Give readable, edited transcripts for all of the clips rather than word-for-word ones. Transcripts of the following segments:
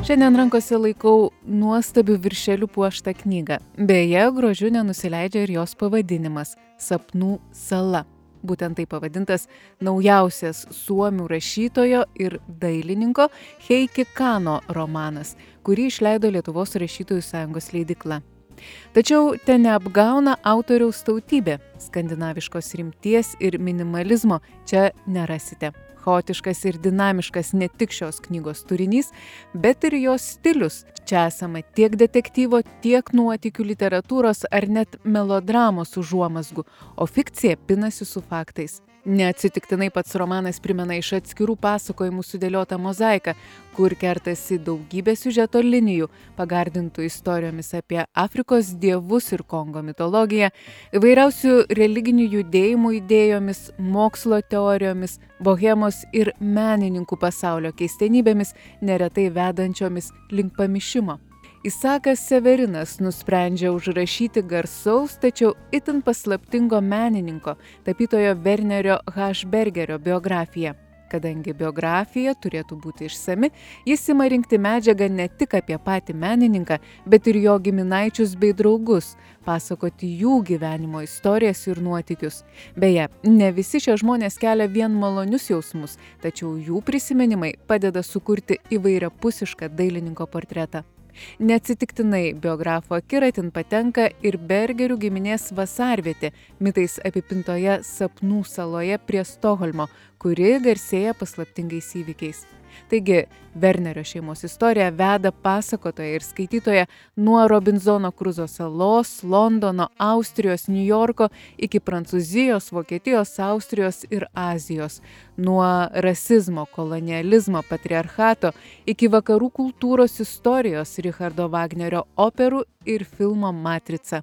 Šiandien rankose laikau nuostabių viršelių puoštą knygą. Beje, grožiu nenusileidžia ir jos pavadinimas – Sapnų sala. Būtent tai pavadintas naujausias suomių rašytojo ir dailininko Heikki Kano romanas, kurį išleido Lietuvos rašytojų sąjungos leidykla. Tačiau ten neapgauna autoriaus tautybė. Skandinaviškos rimties ir minimalizmo čia nerasite. Chaotiškas ir dinamiškas ne tik šios knygos turinys, bet ir jos stilius. Čia esama tiek detektyvo, tiek nuotykių literatūros ar net melodramos užuomazgų, o fikcija pinasi su faktais. Neatsitiktinai pats romanas primena iš atskirų pasakojimų sudėliotą mozaiką, kur kertasi daugybė siužeto linijų, pagardintų istorijomis apie Afrikos dievus ir Kongo mitologiją, įvairiausių religinių judėjimų idėjomis, mokslo teorijomis, bohemos ir menininkų pasaulio keistenybėmis, neretai vedančiomis link pamišimo. Isakas Severinas nusprendžia užrašyti garsaus, tačiau itin paslaptingo menininko, tapytojo Wernerio H. Bergerio biografiją. Kadangi biografija turėtų būti išsami, jis ima rinkti medžiagą ne tik apie patį menininką, bet ir jo giminaičius bei draugus, pasakoti jų gyvenimo istorijas ir nuotykius. Beje, ne visi šie žmonės kelia vien malonius jausmus, tačiau jų prisiminimai padeda sukurti įvairiapusišką dailininko portretą. Neatsitiktinai biografo akiratin patenka ir Bergerių giminės vasarvietė, mitais apipintoje Sapnų saloje prie Stokholmo, kuri garsėja paslaptingais įvykiais. Taigi, Wernerio šeimos istorija veda pasakotoją ir skaitytoją nuo Robinzono Kruzo salos, Londono, Austrijos, Niujorko iki Prancūzijos, Vokietijos, Austrijos ir Azijos, nuo rasizmo, kolonializmo, patriarchato iki vakarų kultūros istorijos Richardo Vagnerio operų ir filmo Matrica.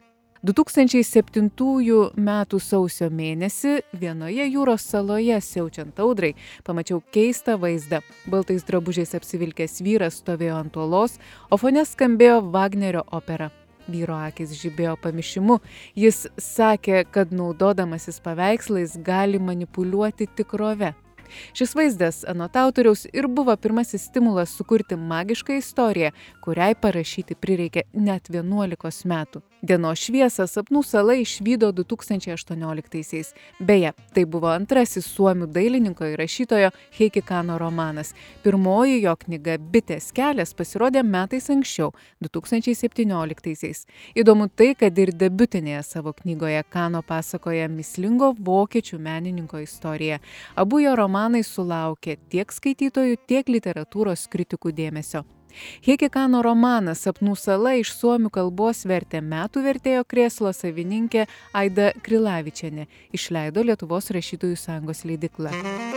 2007 metų sausio mėnesį vienoje jūros saloje siaučiant audrai pamačiau keistą vaizdą. Baltais drabužiais apsivilkęs vyras stovėjo ant uolos, o fone skambėjo Vagnerio opera. Vyro akys žibėjo pamišimu. Jis sakė, kad naudodamasis paveikslais gali manipuliuoti tikrove. Šis vaizdas, anot autoriaus, ir buvo pirmasis stimulas sukurti magišką istoriją, kuriai parašyti prireikė net 11 metų. Dienos šviesą Sapnų sala išvydo 2018-aisiais. Beje, tai buvo antrasis suomių dailininko ir rašytojo Heikki Kano romanas. Pirmoji jo knyga Bitės kelias pasirodė metais anksčiau, 2017-aisiais. Įdomu tai, kad ir debiutinėje savo knygoje Kano pasakoja mįslingo vokiečių menininko istoriją. Abu jo romanai sulaukė tiek skaitytojų, tiek literatūros kritikų dėmesio. Heikki Kano romanas Sapnų sala iš suomių kalbos vertė metų vertėjo krėslo savininkė Aida Krilavičienė. Išleido Lietuvos rašytojų sąjungos leidykla.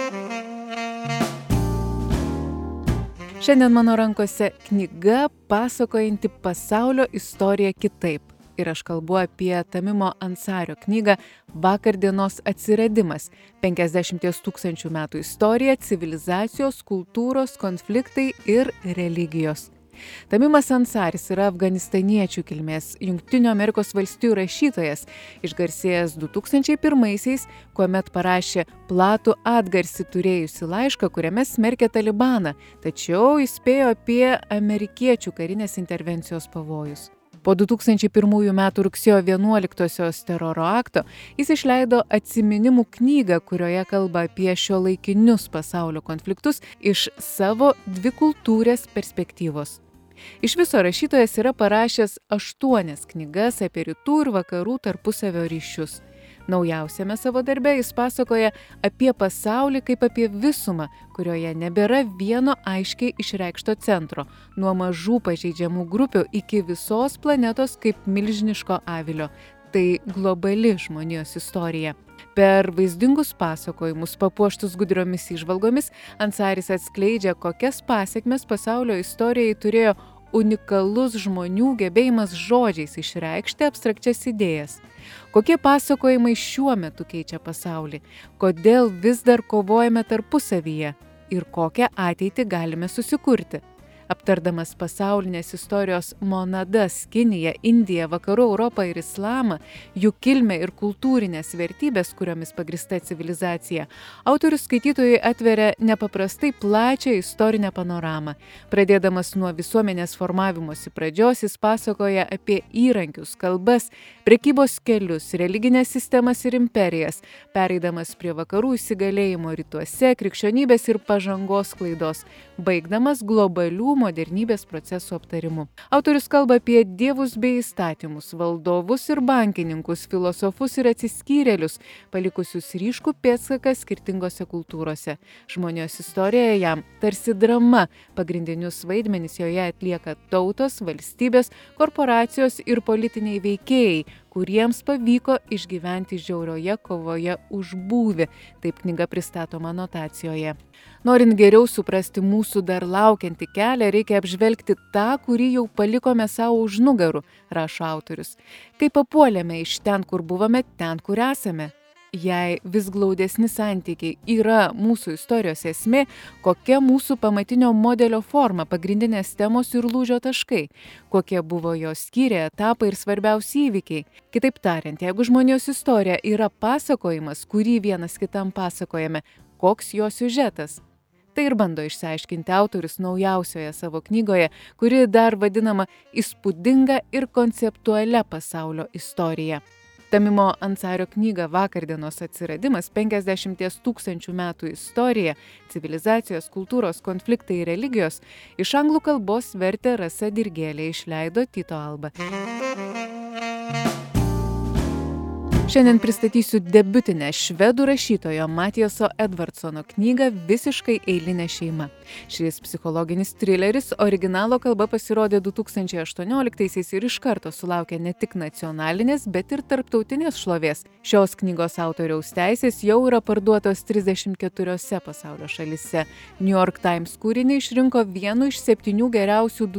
Šiandien mano rankose knyga pasakojanti pasaulio istoriją kitaip. Ir aš kalbu apie Tamimo Ansario knygą Vakardienos atsiradimas – 50 000 metų istorija, civilizacijos, kultūros, konfliktai ir religijos. Tamimas Ansaris yra afganistaniečių kilmės Jungtinių Amerikos valstijų rašytojas, išgarsėjęs 2001-aisiais, kuomet parašė platų atgarsį turėjusi laišką, kuriame smerkė Talibaną, tačiau įspėjo apie amerikiečių karinės intervencijos pavojus. Po 2001 m. rugsėjo 11-osios teroro akto jis išleido atsiminimų knygą, kurioje kalba apie šiuolaikinius pasaulio konfliktus iš savo dvikultūrės perspektyvos. Iš viso rašytojas yra parašęs 8 knygas apie rytų ir vakarų tarpusavio ryšius. Naujausiame savo darbe jis pasakoja apie pasaulį kaip apie visumą, kurioje nebėra vieno aiškiai išreikšto centro, nuo mažų pažeidžiamų grupių iki visos planetos kaip milžiniško avilio. Tai globali žmonijos istorija. Per vaizdingus pasakojimus, papuoštus gudriomis įžvalgomis, Ansaris atskleidžia, kokias pasekmes pasaulio istorijai turėjo unikalus žmonių gebėjimas žodžiais išreikšti abstrakčias idėjas. Kokie pasakojimai šiuo metu keičia pasaulį? Kodėl vis dar kovojame tarpusavyje? Ir kokią ateitį galime susikurti? Aptardamas pasaulinės istorijos monadas Kiniją, Indiją, Vakarų Europą ir Islamą, jų kilmę ir kultūrinės vertybės, kuriomis pagrįsta civilizacija, autorius skaitytojui atveria nepaprastai plačią istorinę panoramą. Pradėdamas nuo visuomenės formavimosi pradžios, jis pasakoja apie įrankius, kalbas, prekybos kelius, religinės sistemas ir imperijas, pereidamas prie vakarų įsigalėjimo rytuose, krikščionybės ir pažangos klaidos, baigdamas globalių modernybės procesų aptarimu. Autorius kalba apie dievus bei įstatymus, valdovus ir bankininkus, filosofus ir atsiskyrėlius, palikusius ryškų pėdsaką skirtingose kultūrose. Žmonijos istorija jam tarsi drama, pagrindinius vaidmenis joje atlieka tautos, valstybės, korporacijos ir politiniai veikėjai, kuriems pavyko išgyventi žiaurioje kovoje už būvį. Taip knyga pristatoma anotacijoje. Norint geriau suprasti mūsų dar laukiantį kelią, reikia apžvelgti tą, kurį jau palikome savo už nugarų, rašo autorius. Kai papuolėme iš ten, kur buvome, ten, kur esame. Jei vis glaudesni santykiai yra mūsų istorijos esmė, kokia mūsų pamatinio modelio forma, pagrindinės temos ir lūžio taškai, kokie buvo jos skyriai, etapai ir svarbiausi įvykiai. Kitaip tariant, jeigu žmonijos istorija yra pasakojimas, kurį vienas kitam pasakojame, koks jo siužetas? Tai ir bando išsiaiškinti autorius naujausioje savo knygoje, kuri dar vadinama įspūdinga ir konceptualia pasaulio istorija. Tamimo Ansario knyga Vakardienos atsiradimas 50 000 metų istorija, civilizacijos, kultūros, konfliktai ir religijos iš anglų kalbos vertė Rasa Dirgėlė, išleido Tyto Alba. Šiandien pristatysiu debiutinę švedų rašytojo Matieso Edvardsono knygą Visiškai eilinė šeima. Šis psichologinis trileris originalo kalba pasirodė 2018 ir iš karto sulaukė ne tik nacionalinės, bet ir tarptautinės šlovės. Šios knygos autoriaus teisės jau yra parduotos 34 pasaulio šalyse. New York Times kūrinį išrinko vienu iš 7 geriausių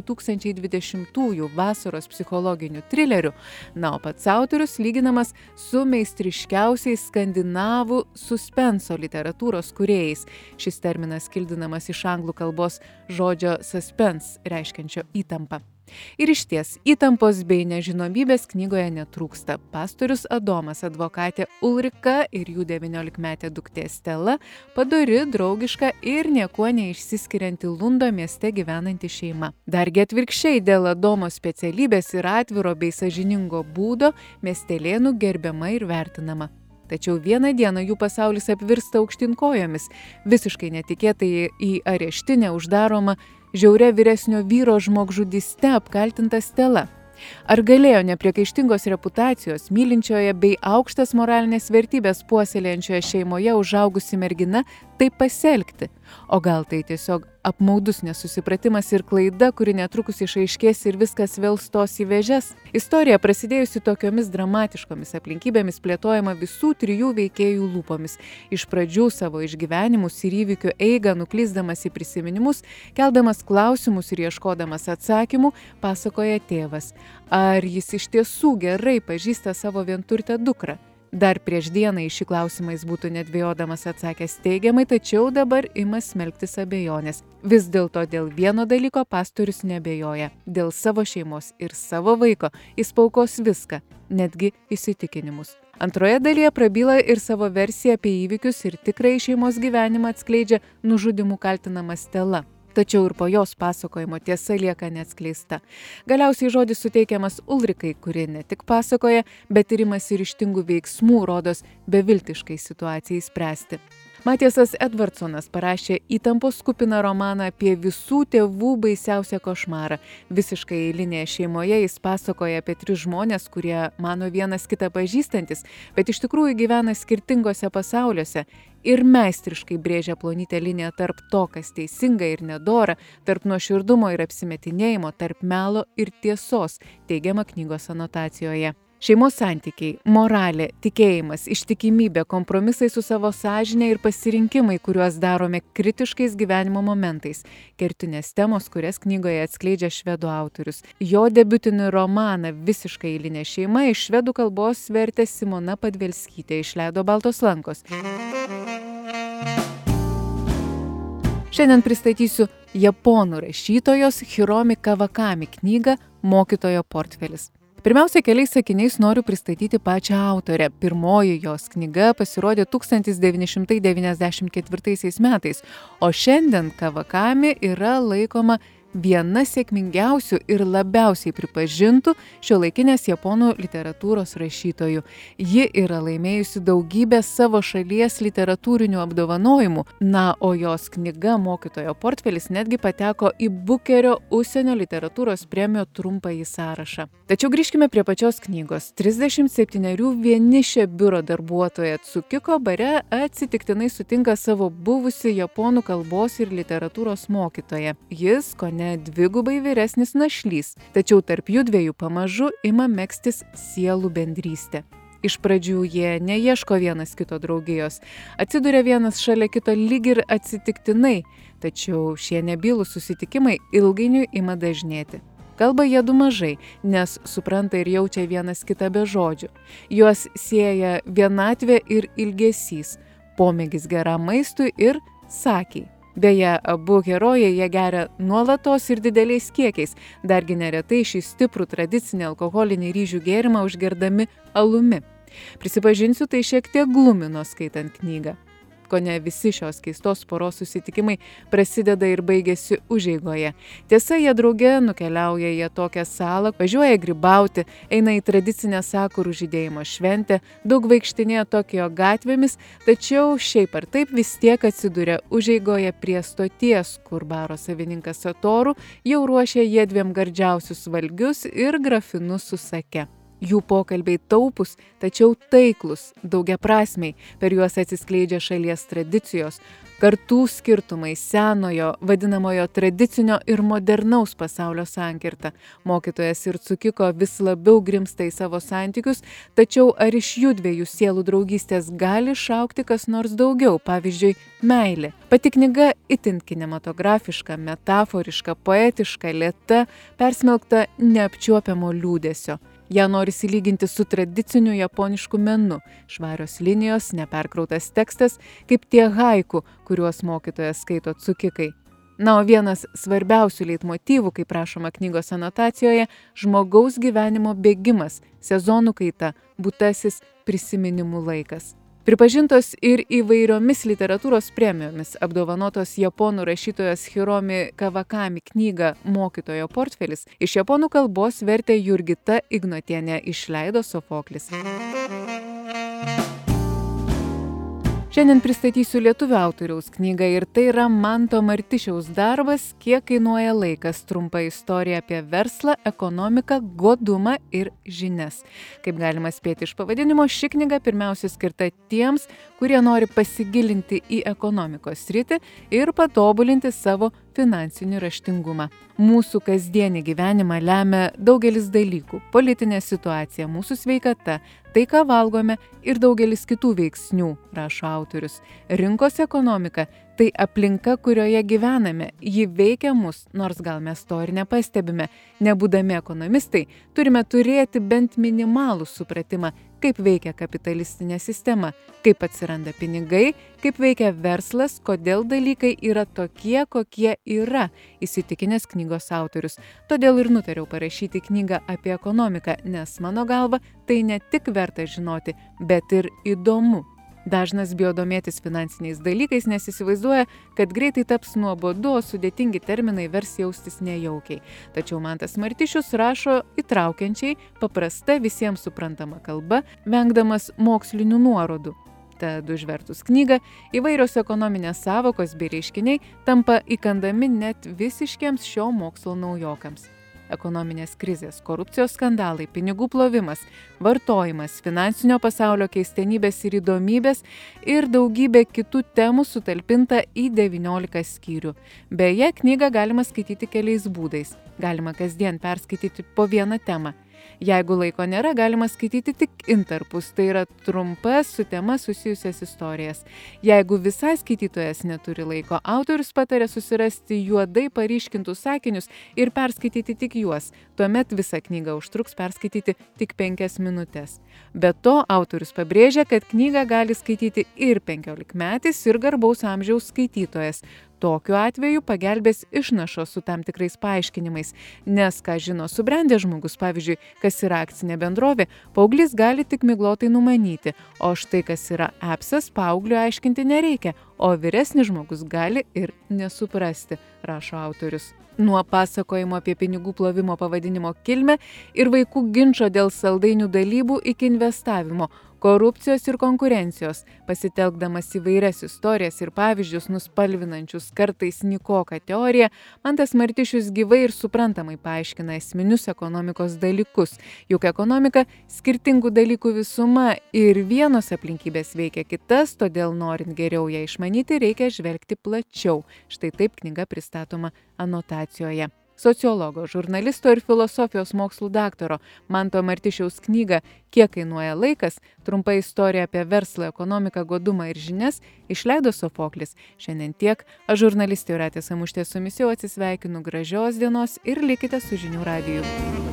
2020 vasaros psichologinių trilerių, na, o pats autorius lyginamas su meistriškiausiais skandinavų suspenso literatūros kūrėjais. Šis terminas kildinamas iš anglų kalbos žodžio suspense, reiškiančio įtampą. Ir išties, įtampos bei nežinomybės knygoje netrūksta. Pastorius Adomas, advokatė Ulrika ir jų 19-metė duktė Stela, padori, draugiška ir niekuo neišsiskirianti Lundo mieste gyvenanti šeima. Dargi atvirkščiai, dėl Adomo specialybės ir atviro bei sąžiningo būdo miestelėnų gerbiama ir vertinama. Tačiau vieną dieną jų pasaulis apvirsta aukštyn kojomis. Visiškai netikėtai į areštinę uždaroma žiauria vyresnio vyro žmogžudyste apkaltinta Stela. Ar galėjo nepriekaištingos reputacijos, mylinčioje bei aukštas moralinės vertybės puoselėjančioje šeimoje užaugusi mergina taip pasielgti? O gal tai tiesiog apmaudus nesusipratimas ir klaida, kuri netrukus išaiškės ir viskas vėl stos į vėžes? Istorija, prasidėjusi tokiomis dramatiškomis aplinkybėmis, plėtojama visų 3 veikėjų lūpomis. Iš pradžių savo išgyvenimus ir įvykių eigą nuklysdamas į prisiminimus, keldamas klausimus ir ieškodamas atsakymų, pasakoja tėvas. Ar jis iš tiesų gerai pažįsta savo vienturtę dukrą? Dar prieš dieną į šį klausimą jis būtų nedvejodamas atsakęs teigiamai, tačiau dabar ima smelktis abejonės. Vis dėlto dėl vieno dalyko pastorius neabejoja. Dėl savo šeimos ir savo vaiko jis paaukos viską, netgi įsitikinimus. Antroje dalyje prabyla ir savo versiją apie įvykius ir tikrąjį šeimos gyvenimą atskleidžia nužudymu kaltinama Stela. Tačiau ir po jos pasakojimo tiesa lieka neatskleista. Galiausiai žodis suteikiamas Ulrikai, kuri ne tik pasakoja, bet ir imasi ryžtingų veiksmų, rodos beviltiškai situacijai spręsti. Matiesas Edvardsonas parašė įtampos kupiną romaną apie visų tėvų baisiausią košmarą. Visiškai eilinėje šeimoje jis pasakoja apie 3 žmones, kurie mano vienas kitą pažįstantis, bet iš tikrųjų gyvena skirtingose pasauliuose ir meistriškai brėžia plonytę liniją tarp to, kas teisinga ir nedora, tarp nuoširdumo ir apsimetinėjimo, tarp melo ir tiesos, teigiama knygos anotacijoje. Šeimos santykiai, moralė, tikėjimas, ištikimybė, kompromisai su savo sąžine ir pasirinkimai, kuriuos darome kritiškais gyvenimo momentais. Kertinės temos, kurias knygoje atskleidžia švedų autorius. Jo debiutinį romaną Visiškai eilinė šeima iš švedų kalbos vertė Simona Padvelskytė, išleido Baltos lankos. Šiandien pristatysiu japonų rašytojos Hiromi Kawakami knygą Mokytojo portfelis. Pirmiausia, keliais sakiniais noriu pristatyti pačią autorę. Pirmoji jos knyga pasirodė 1994 metais, o šiandien Kawakami yra laikoma viena sėkmingiausių ir labiausiai pripažintų šiuolaikinės japonų literatūros rašytojų. Ji yra laimėjusi daugybę savo šalies literatūrinių apdovanojimų, o jos knyga Mokytojo portfelis netgi pateko į Bukerio užsienio literatūros premijos trumpąjį sąrašą. Tačiau grįžkime prie pačios knygos. 37 vienišė biuro darbuotoja Tsukiko bare atsitiktinai sutinka savo buvusi japonų kalbos ir literatūros mokytoją. Jis dvigubai vyresnis našlys, tačiau tarp jų dviejų pamažu ima megztis sielų bendrystė. Iš pradžių jie neieško vienas kito draugijos, atsiduria vienas šalia kito lyg ir atsitiktinai, tačiau šie nebylūs susitikimai ilgainiui ima dažnėti. Kalba jie du mažai, nes supranta ir jaučia vienas kitą be žodžių. Juos sieja vienatvė ir ilgesys, pomėgis geram maistui ir sakiai. Beje, abu herojai jie geria nuolatos ir dideliais kiekiais, dargi neretai šį stiprų tradicinį alkoholinį ryžių gėrimą užgerdami alumi. Prisipažinsiu, tai šiek tiek glumino skaitant knygą. Kone visi šios keistos poros susitikimai prasideda ir baigiasi užeigoje. Tiesa, jie drauge nukeliauja į tokią salą, važiuoja grybauti, eina į tradicinę sakurų žydėjimo šventę, daug vaikštinėja Tokijo gatvėmis, tačiau šiaip ar taip vis tiek atsiduria užeigoje prie stoties, kur baro savininkas Satoru jau ruošia jiedviem gardžiausius valgius ir grafinus su sake. Jų pokalbiai taupūs, tačiau taiklūs, daugiaprasmiai, per juos atsiskleidžia šalies tradicijos, kartų skirtumai, senojo, vadinamojo tradicinio ir modernaus pasaulio sankirta. Mokytojas ir Tsukiko vis labiau grimsta į savo santykius, tačiau ar iš jų dviejų sielų draugystės gali išaugti kas nors daugiau, pavyzdžiui, meilė. Pati knyga itin kinematografiška, metaforiška, poetiška, lėta, persmelkta neapčiuopiamo liūdesio. Ją norisi lyginti su tradiciniu japonišku menu. Švarios linijos, neperkrautas tekstas, kaip tie haiku, kuriuos mokytojas skaito Tsukikai. O vienas svarbiausių leitmotyvų, kaip rašoma knygos anotacijoje, žmogaus gyvenimo bėgimas, sezonų kaita, būtasis prisiminimų laikas. Pripažintos ir įvairiomis literatūros premijomis apdovanotos japonų rašytojos Hiromi Kawakami knygą Mokytojo portfelis iš japonų kalbos vertė Jurgita Ignotienė, išleido Sofoklis. Šiandien pristatysiu lietuvių autoriaus knygą ir tai yra Manto Martišiaus darbas Kiek kainuoja laikas, trumpa istorija apie verslą, ekonomiką, godumą ir žinias. Kaip galima spėti iš pavadinimo, ši knyga pirmiausia skirta tiems, kurie nori pasigilinti į ekonomikos sritį ir patobulinti savo finansinį raštingumą. Mūsų kasdienį gyvenimą lemia daugelis dalykų – politinė situacija, mūsų sveikata, tai, ką valgome ir daugelis kitų veiksnių, rašo autorius. Rinkos ekonomika – tai aplinka, kurioje gyvename. Ji veikia mus, nors gal mes to ir nepastebime. Nebūdami ekonomistai, turime turėti bent minimalų supratimą, kaip veikia kapitalistinė sistema, kaip atsiranda pinigai, kaip veikia verslas, kodėl dalykai yra tokie, kokie yra, įsitikinęs knygos autorius. Todėl ir nutariau parašyti knygą apie ekonomiką, nes mano galva tai ne tik verta žinoti, bet ir įdomu. Dažnas bijo domėtis finansiniais dalykais, nes įsivaizduoja, kad greitai taps nuobodu, o sudėtingi terminai vers jaustis nejaukiai. Tačiau Mantas Martišius rašo įtraukiančiai, paprasta, visiems suprantama kalba, vengdamas mokslinių nuorodų. Tad užvertus knygą, įvairios ekonominės sąvokos bei reiškiniai tampa įkandami net visiškiems šio mokslo naujokams. Ekonominės krizės, korupcijos skandalai, pinigų plovimas, vartojimas, finansinio pasaulio keistenybės ir įdomybės ir daugybė kitų temų sutalpinta į 19 skyrių. Beje, knygą galima skaityti keliais būdais. Galima kasdien perskaityti po vieną temą. Jeigu laiko nėra, galima skaityti tik intarpus, tai yra trumpas su tema susijusias istorijas. Jeigu visai skaitytojas neturi laiko, autorius pataria susirasti juodai paryškintus sakinius ir perskaityti tik juos. Tuomet visą knygą užtruks perskaityti tik 5 minutes. Be to, autorius pabrėžia, kad knygą gali skaityti ir 15-metis, ir garbaus amžiaus skaitytojas. Tokiu atveju pagelbės išnašos su tam tikrais paaiškinimais, nes ką žino subrendęs žmogus, pavyzdžiui, kas yra akcinė bendrovė, paauglys gali tik miglotai numanyti, o štai kas yra apsas, paaugliui aiškinti nereikia, o vyresnis žmogus gali ir nesuprasti, rašo autorius. Nuo pasakojimo apie pinigų plovimo pavadinimo kilmę ir vaikų ginčo dėl saldainių dalybų iki investavimo, korupcijos ir konkurencijos, pasitelkdamas įvairias istorijas ir pavyzdžius nuspalvinančius kartais nykoką teoriją, Mantas Martišius gyvai ir suprantamai paaiškina esminius ekonomikos dalykus. Juk ekonomika skirtingų dalykų visuma ir vienos aplinkybės veikia kitas, todėl norint geriau ją išmanyti, reikia žvelgti plačiau. Štai taip knyga pristatoma anotacijoje. Sociologo, žurnalisto ir filosofijos mokslų daktaro Manto Martišiaus knygą Kiek kainuoja laikas, trumpa istorija apie verslą, ekonomiką, godumą ir žinias išleido Sofoklis. Šiandien tiek. Aš žurnalistė Jūratė Samušytė su jumis jau atsisveikinu. Gražios dienos ir likite su Žinių radiju.